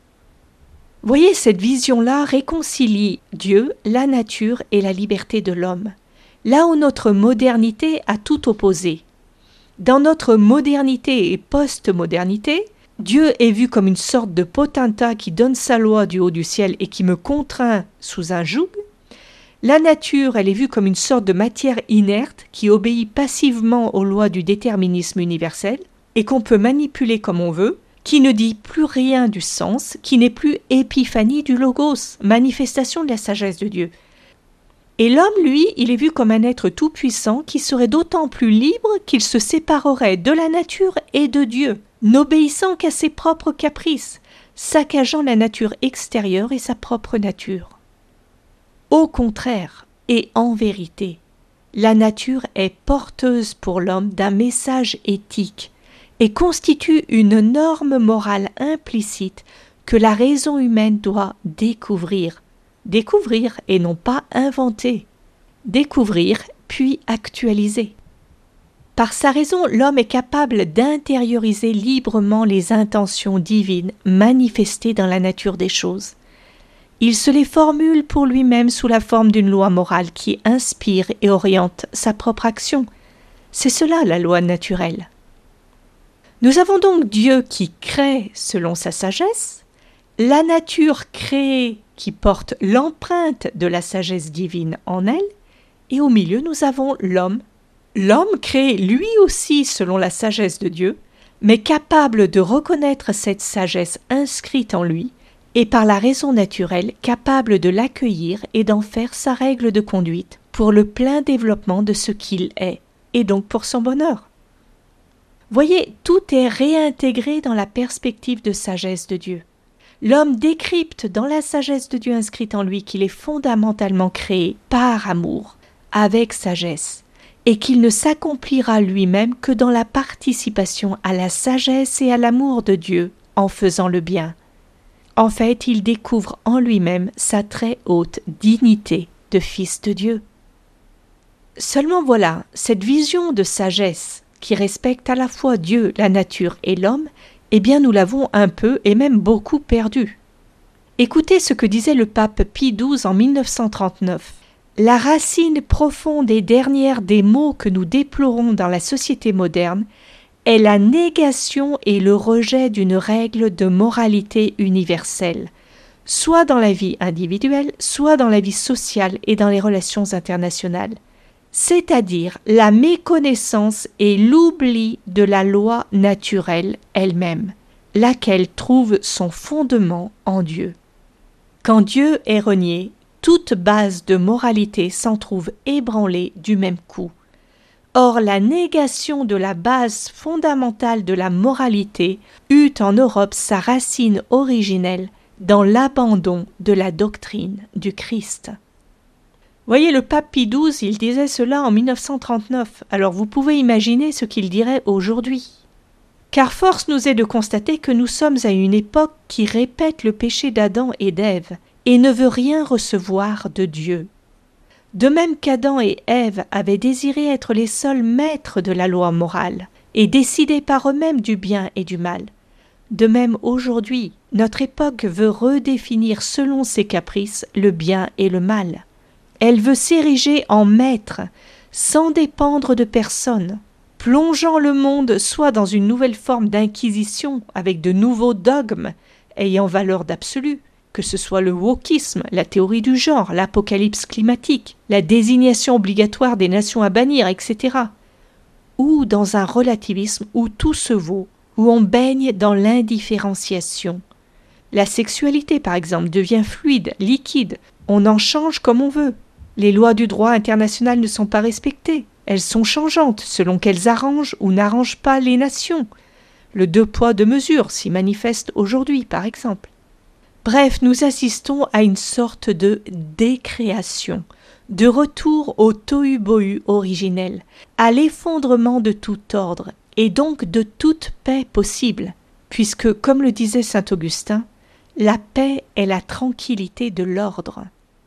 Voyez, cette vision-là réconcilie Dieu, la nature et la liberté de l'homme, là où notre modernité a tout opposé. Dans notre modernité et post-modernité, Dieu est vu comme une sorte de potentat qui donne sa loi du haut du ciel et qui me contraint sous un joug. La nature, elle est vue comme une sorte de matière inerte qui obéit passivement aux lois du déterminisme universel et qu'on peut manipuler comme on veut, qui ne dit plus rien du sens, qui n'est plus épiphanie du logos, manifestation de la sagesse de Dieu. Et l'homme, lui, il est vu comme un être tout-puissant qui serait d'autant plus libre qu'il se séparerait de la nature et de Dieu, n'obéissant qu'à ses propres caprices, saccageant la nature extérieure et sa propre nature. Au contraire, et en vérité, la nature est porteuse pour l'homme d'un message éthique et constitue une norme morale implicite que la raison humaine doit découvrir. Découvrir et non pas inventer. Découvrir puis actualiser. Par sa raison, l'homme est capable d'intérioriser librement les intentions divines manifestées dans la nature des choses. Il se les formule pour lui-même sous la forme d'une loi morale qui inspire et oriente sa propre action. C'est cela la loi naturelle. Nous avons donc Dieu qui crée selon sa sagesse, la nature créée qui porte l'empreinte de la sagesse divine en elle, Et au milieu, nous avons l'homme. L'homme créé lui aussi selon la sagesse de Dieu, mais capable de reconnaître cette sagesse inscrite en lui, et par la raison naturelle capable de l'accueillir et d'en faire sa règle de conduite pour le plein développement de ce qu'il est, et donc pour son bonheur. Voyez, tout est réintégré dans la perspective de sagesse de Dieu. L'homme décrypte dans la sagesse de Dieu inscrite en lui qu'il est fondamentalement créé par amour, avec sagesse, et qu'il ne s'accomplira lui-même que dans la participation à la sagesse et à l'amour de Dieu en faisant le bien. En fait, il découvre en lui-même sa très haute dignité de fils de Dieu. Seulement voilà, cette vision de sagesse qui respecte à la fois Dieu, la nature et l'homme, eh bien nous l'avons un peu et même beaucoup perdue. Écoutez ce que disait le pape Pie douze en mille neuf cent trente-neuf. La racine profonde et dernière des maux que nous déplorons dans la société moderne est la négation et le rejet d'une règle de moralité universelle, soit dans la vie individuelle, soit dans la vie sociale et dans les relations internationales, c'est-à-dire la méconnaissance et l'oubli de la loi naturelle elle-même, laquelle trouve son fondement en Dieu. Quand Dieu est renié, toute base de moralité s'en trouve ébranlée du même coup. Or, la négation de la base fondamentale de la moralité eut en Europe sa racine originelle dans l'abandon de la doctrine du Christ. Voyez, le pape Pie douze, il disait cela en mille neuf cent trente-neuf, alors vous pouvez imaginer ce qu'il dirait aujourd'hui. Car force nous est de constater que nous sommes à une époque qui répète le péché d'Adam et d'Ève et ne veut rien recevoir de Dieu. De même qu'Adam et Ève avaient désiré être les seuls maîtres de la loi morale et décider par eux-mêmes du bien et du mal, de même aujourd'hui, notre époque veut redéfinir selon ses caprices le bien et le mal. Elle veut s'ériger en maître, sans dépendre de personne, plongeant le monde soit dans une nouvelle forme d'inquisition avec de nouveaux dogmes ayant valeur d'absolu, que ce soit le wokisme, la théorie du genre, l'apocalypse climatique, la désignation obligatoire des nations à bannir, et cetera, ou dans un relativisme où tout se vaut, où on baigne dans l'indifférenciation. La sexualité, par exemple, devient fluide, liquide, on en change comme on veut. Les lois du droit international ne sont pas respectées, elles sont changeantes selon qu'elles arrangent ou n'arrangent pas les nations. Le deux poids deux mesures s'y manifeste aujourd'hui, par exemple. Bref, nous assistons à une sorte de décréation, de retour au tohu-bohu originel, à l'effondrement de tout ordre, et donc de toute paix possible, puisque, comme le disait saint Augustin, la paix est la tranquillité de l'ordre.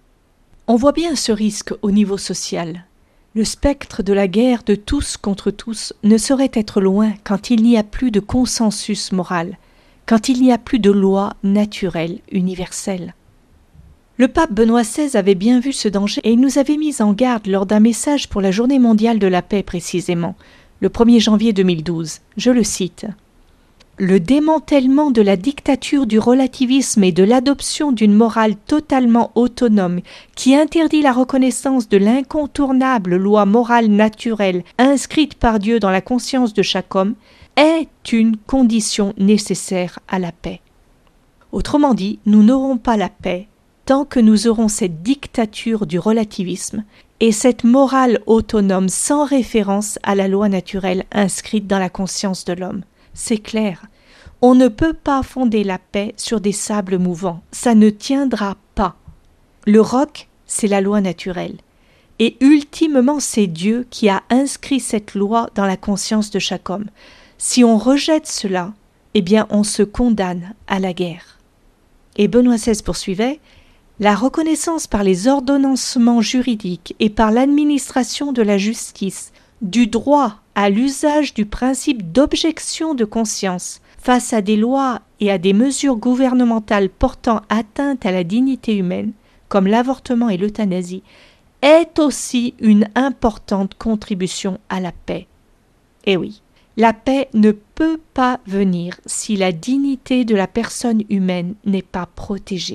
On voit bien ce risque au niveau social. Le spectre de la guerre de tous contre tous ne saurait être loin quand il n'y a plus de consensus moral, quand il n'y a plus de loi naturelle universelle. Le pape Benoît seize avait bien vu ce danger et il nous avait mis en garde lors d'un message pour la Journée mondiale de la paix précisément, le premier janvier deux mille douze. Je le cite. « Le démantèlement de la dictature du relativisme et de l'adoption d'une morale totalement autonome qui interdit la reconnaissance de l'incontournable loi morale naturelle inscrite par Dieu dans la conscience de chaque homme est une condition nécessaire à la paix. Autrement dit, nous n'aurons pas la paix tant que nous aurons cette dictature du relativisme et cette morale autonome sans référence à la loi naturelle inscrite dans la conscience de l'homme. C'est clair, on ne peut pas fonder la paix sur des sables mouvants, ça ne tiendra pas. Le roc, c'est la loi naturelle. Et ultimement, c'est Dieu qui a inscrit cette loi dans la conscience de chaque homme. Si on rejette cela, eh bien on se condamne à la guerre. Et Benoît seize poursuivait, la reconnaissance par les ordonnancements juridiques et par l'administration de la justice du droit à l'usage du principe d'objection de conscience face à des lois et à des mesures gouvernementales portant atteinte à la dignité humaine, comme l'avortement et l'euthanasie, est aussi une importante contribution à la paix. Eh oui, la paix ne peut pas venir si la dignité de la personne humaine n'est pas protégée.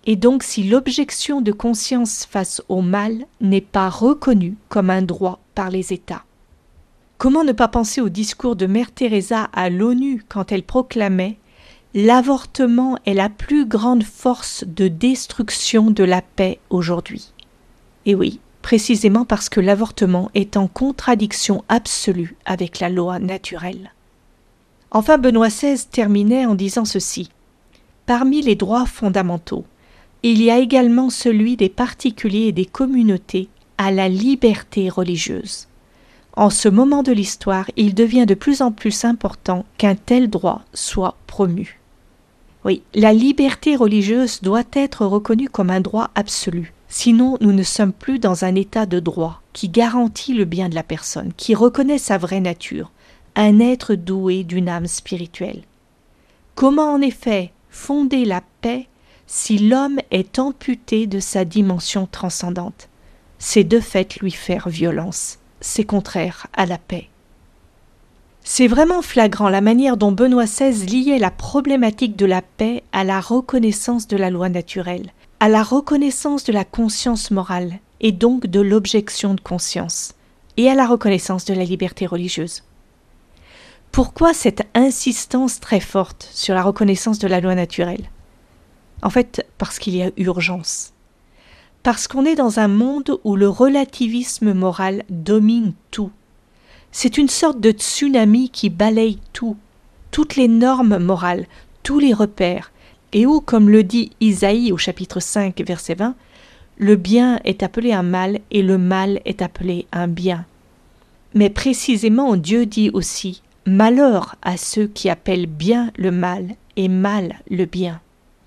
et donc si l'objection de conscience face au mal n'est pas reconnue comme un droit par les États. Comment ne pas penser au discours de Mère Teresa à l'ONU quand elle proclamait « L'avortement est la plus grande force de destruction de la paix aujourd'hui ». Et oui, précisément parce que l'avortement est en contradiction absolue avec la loi naturelle. Enfin, Benoît seize terminait en disant ceci. Parmi les droits fondamentaux, il y a également celui des particuliers et des communautés à la liberté religieuse. En ce moment de l'histoire, il devient de plus en plus important qu'un tel droit soit promu. Oui, la liberté religieuse doit être reconnue comme un droit absolu. Sinon, nous ne sommes plus dans un état de droit qui garantit le bien de la personne, qui reconnaît sa vraie nature, un être doué d'une âme spirituelle. Comment en effet fonder la paix si l'homme est amputé de sa dimension transcendante? C'est de fait lui faire violence. C'est contraire à la paix. C'est vraiment flagrant la manière dont Benoît seize liait la problématique de la paix à la reconnaissance de la loi naturelle, à la reconnaissance de la conscience morale et donc de l'objection de conscience, et à la reconnaissance de la liberté religieuse. Pourquoi cette insistance très forte sur la reconnaissance de la loi naturelle? En fait, parce qu'il y a urgence. Parce qu'on est dans un monde où le relativisme moral domine tout. C'est une sorte de tsunami qui balaye tout, toutes les normes morales, tous les repères, et où, comme le dit Isaïe au chapitre cinq, verset vingt, le bien est appelé un mal et le mal est appelé un bien. Mais précisément, Dieu dit aussi « Malheur à ceux qui appellent bien le mal et mal le bien ».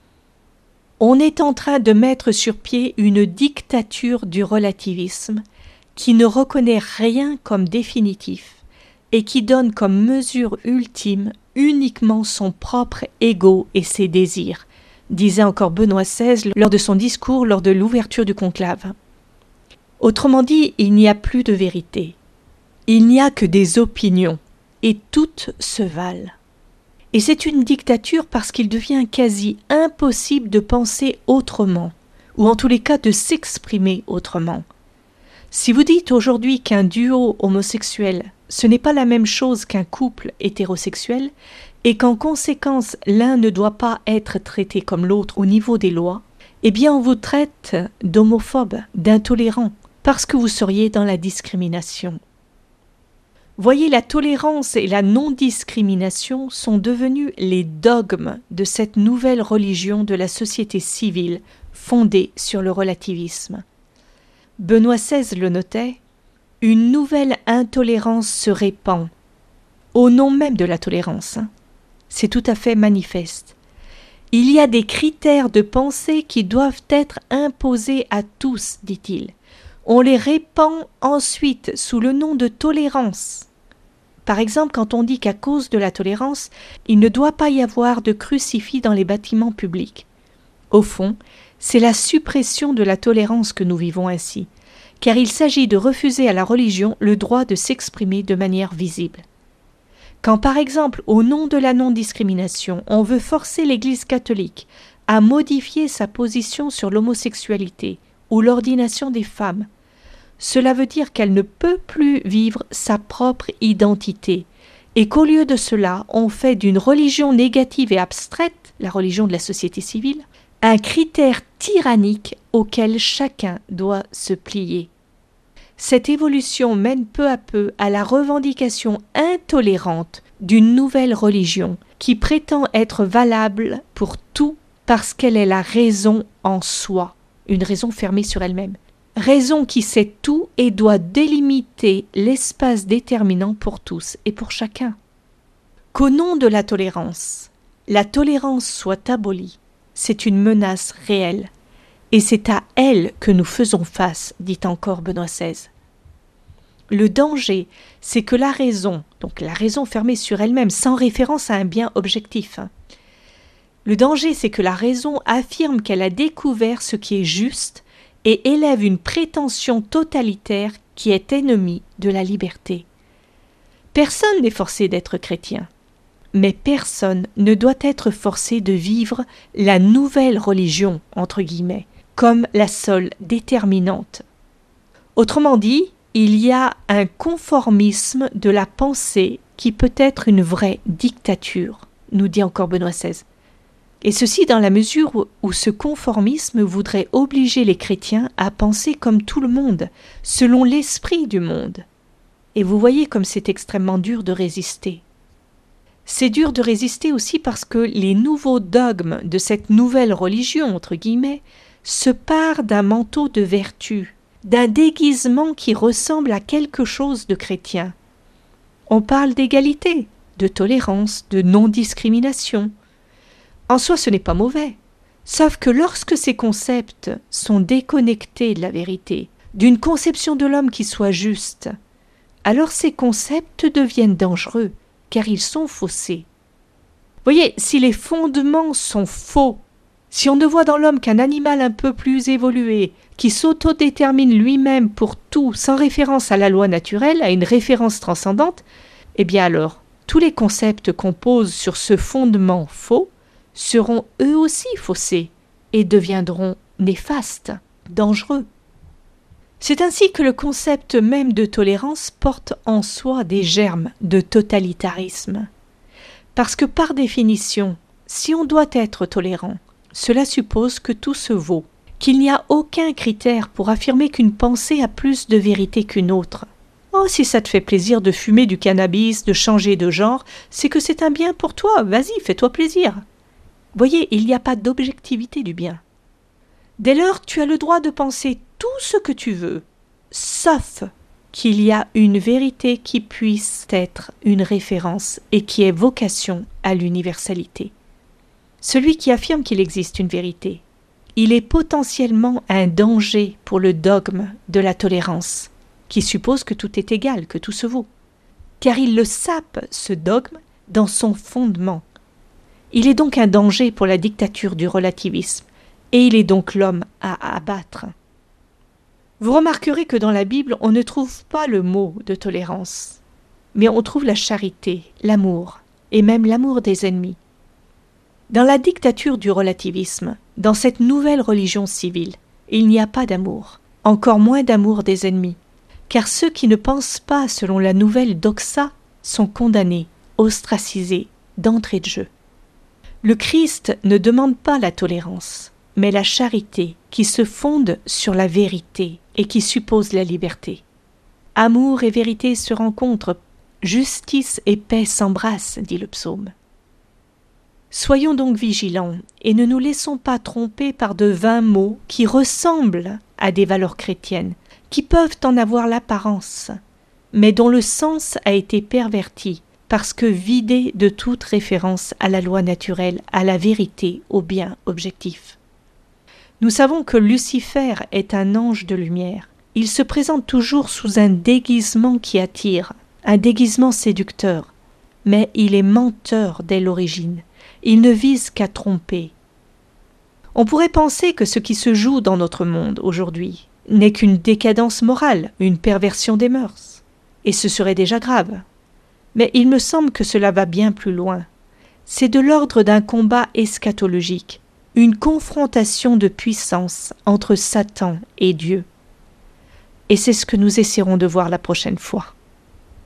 On est en train de mettre sur pied une dictature du relativisme qui ne reconnaît rien comme définitif et qui donne comme mesure ultime uniquement son propre ego et ses désirs, disait encore Benoît seize lors de son discours lors de l'ouverture du conclave. Autrement dit, il n'y a plus de vérité. Il n'y a que des opinions, et toutes se valent. Et c'est une dictature parce qu'il devient quasi impossible de penser autrement, ou en tous les cas de s'exprimer autrement. Si vous dites aujourd'hui qu'un duo homosexuel, ce n'est pas la même chose qu'un couple hétérosexuel, et qu'en conséquence l'un ne doit pas être traité comme l'autre au niveau des lois, eh bien on vous traite d'homophobe, d'intolérant, parce que vous seriez dans la discrimination. Voyez, la tolérance et la non-discrimination sont devenus les dogmes de cette nouvelle religion de la société civile fondée sur le relativisme. Benoît seize le notait, « Une nouvelle intolérance se répand, au nom même de la tolérance. Hein. C'est tout à fait manifeste. Il y a des critères de pensée qui doivent être imposés à tous, dit-il. On les répand ensuite sous le nom de tolérance. Par exemple, quand on dit qu'à cause de la tolérance, il ne doit pas y avoir de crucifix dans les bâtiments publics. Au fond, c'est la suppression de la tolérance que nous vivons ainsi, car il s'agit de refuser à la religion le droit de s'exprimer de manière visible. Quand par exemple, au nom de la non-discrimination, on veut forcer l'Église catholique à modifier sa position sur l'homosexualité ou l'ordination des femmes, cela veut dire qu'elle ne peut plus vivre sa propre identité et qu'au lieu de cela, on fait d'une religion négative et abstraite, la religion de la société civile, un critère tyrannique auquel chacun doit se plier. Cette évolution mène peu à peu à la revendication intolérante d'une nouvelle religion qui prétend être valable pour tout parce qu'elle est la raison en soi, une raison fermée sur elle-même. Raison qui sait tout et doit délimiter l'espace déterminant pour tous et pour chacun. Qu'au nom de la tolérance, la tolérance soit abolie, c'est une menace réelle, et c'est à elle que nous faisons face, dit encore Benoît seize. Le danger, c'est que la raison, donc la raison fermée sur elle-même, sans référence à un bien objectif, hein, le danger, c'est que la raison affirme qu'elle a découvert ce qui est juste et élève une prétention totalitaire qui est ennemie de la liberté. Personne n'est forcé d'être chrétien. mais personne ne doit être forcé de vivre la nouvelle religion, entre guillemets, comme la seule déterminante. Autrement dit, il y a un conformisme de la pensée qui peut être une vraie dictature, nous dit encore Benoît seize. Et ceci dans la mesure où ce conformisme voudrait obliger les chrétiens à penser comme tout le monde, selon l'esprit du monde. Et vous voyez comme c'est extrêmement dur de résister. C'est dur de résister aussi parce que les nouveaux dogmes de cette nouvelle religion, entre guillemets, se parent d'un manteau de vertu, d'un déguisement qui ressemble à quelque chose de chrétien. On parle d'égalité, de tolérance, de non-discrimination. En soi, ce n'est pas mauvais, sauf que lorsque ces concepts sont déconnectés de la vérité, d'une conception de l'homme qui soit juste, alors ces concepts deviennent dangereux, car ils sont faussés. Voyez, si les fondements sont faux, si on ne voit dans l'homme qu'un animal un peu plus évolué, qui s'autodétermine lui-même pour tout, sans référence à la loi naturelle, à une référence transcendante, eh bien alors, tous les concepts qu'on pose sur ce fondement faux seront eux aussi faussés et deviendront néfastes, dangereux. C'est ainsi que le concept même de tolérance porte en soi des germes de totalitarisme. Parce que par définition, si on doit être tolérant, cela suppose que tout se vaut, qu'il n'y a aucun critère pour affirmer qu'une pensée a plus de vérité qu'une autre. Oh, si ça te fait plaisir de fumer du cannabis, de changer de genre, c'est que c'est un bien pour toi, vas-y, fais-toi plaisir. Voyez, il n'y a pas d'objectivité du bien. Dès lors, tu as le droit de penser tout ce que tu veux, sauf qu'il y a une vérité qui puisse être une référence et qui ait vocation à l'universalité. Celui qui affirme qu'il existe une vérité, il est potentiellement un danger pour le dogme de la tolérance, qui suppose que tout est égal, que tout se vaut, car il le sape, ce dogme, dans son fondement. Il est donc un danger pour la dictature du relativisme, et il est donc l'homme à abattre. Vous remarquerez que dans la Bible, on ne trouve pas le mot de tolérance, mais on trouve la charité, l'amour, et même l'amour des ennemis. Dans la dictature du relativisme, dans cette nouvelle religion civile, il n'y a pas d'amour, encore moins d'amour des ennemis, car ceux qui ne pensent pas selon la nouvelle doxa sont condamnés, ostracisés, d'entrée de jeu. Le Christ ne demande pas la tolérance, mais la charité qui se fonde sur la vérité et qui suppose la liberté. Amour et vérité se rencontrent, justice et paix s'embrassent, dit le psaume. Soyons donc vigilants et ne nous laissons pas tromper par de vains mots qui ressemblent à des valeurs chrétiennes, qui peuvent en avoir l'apparence, mais dont le sens a été perverti parce que vidé de toute référence à la loi naturelle, à la vérité, au bien objectif. Nous savons que Lucifer est un ange de lumière. Il se présente toujours sous un déguisement qui attire, un déguisement séducteur, mais il est menteur dès l'origine. Il ne vise qu'à tromper. On pourrait penser que ce qui se joue dans notre monde aujourd'hui n'est qu'une décadence morale, une perversion des mœurs, et ce serait déjà grave. Mais il me semble que cela va bien plus loin. C'est de l'ordre d'un combat eschatologique, une confrontation de puissance entre Satan et Dieu. Et c'est ce que nous essaierons de voir la prochaine fois.